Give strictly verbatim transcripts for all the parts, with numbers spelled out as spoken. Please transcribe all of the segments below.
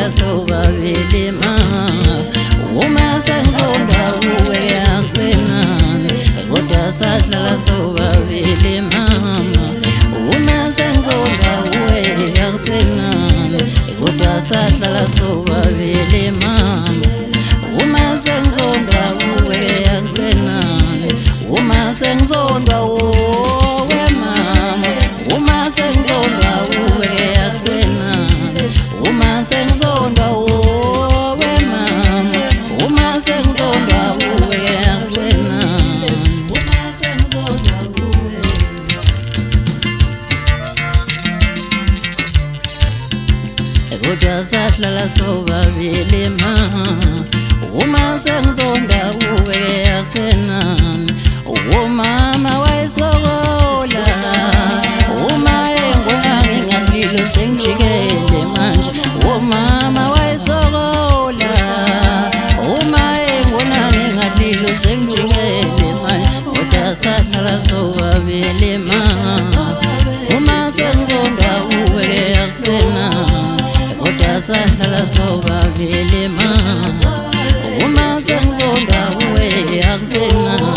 sahlala sobabili mama uma sengizonda uwe akusenani kodwa sahlala sobabili mama uma sengizonda uwe akusenani kodwa sahlala sobabili mama uma sengizonda uwe akusenani uma sengizonda uwe mama uma sengizonda uwe akusenani uma sengizonda uwe mama uma sengizonda uwe akusenani uma sengizonda uwe kodwa sahlala sobabili mama uma sengizonda uwe akusenani umama wayesokola uma engona ngingadlile sengijikele manje umama wayesokola uma engona ngingadlile sengijikele manje kodwa sahlala sobabili mama uma sengizonda uwe akusenani kodwa sahlala sobabili mama uma sengizonda uwe akusenani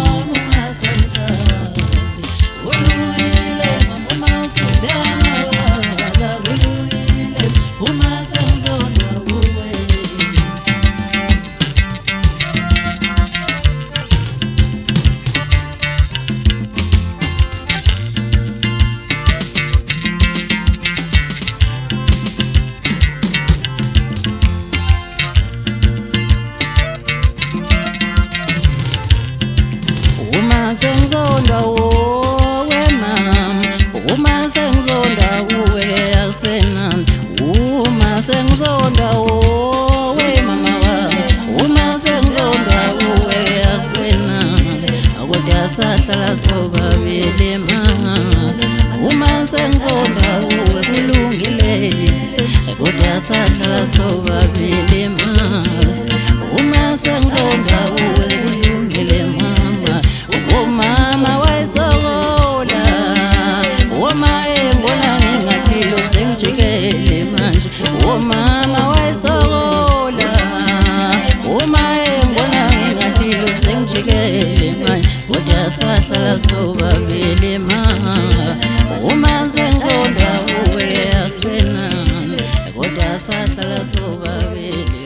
sengizonda uwe mama uma sengizonda uwe akusenani uma sengizonda uwe mama wami uma sengizonda uwe akusenani kodwa sahlala sobabili mama uma sengizonda uwe kulungile kodwa sahlala sobabili mama uma sengizonda uwe kulungile mama umama wayesokola uma engona ngingadlile sengijikele manje umama wayesokola uma engona ngingadlile sengijikele manje kodwa sahlala sobabili mama uma sengizonda uwe akusenani kodwa sahlala sobabili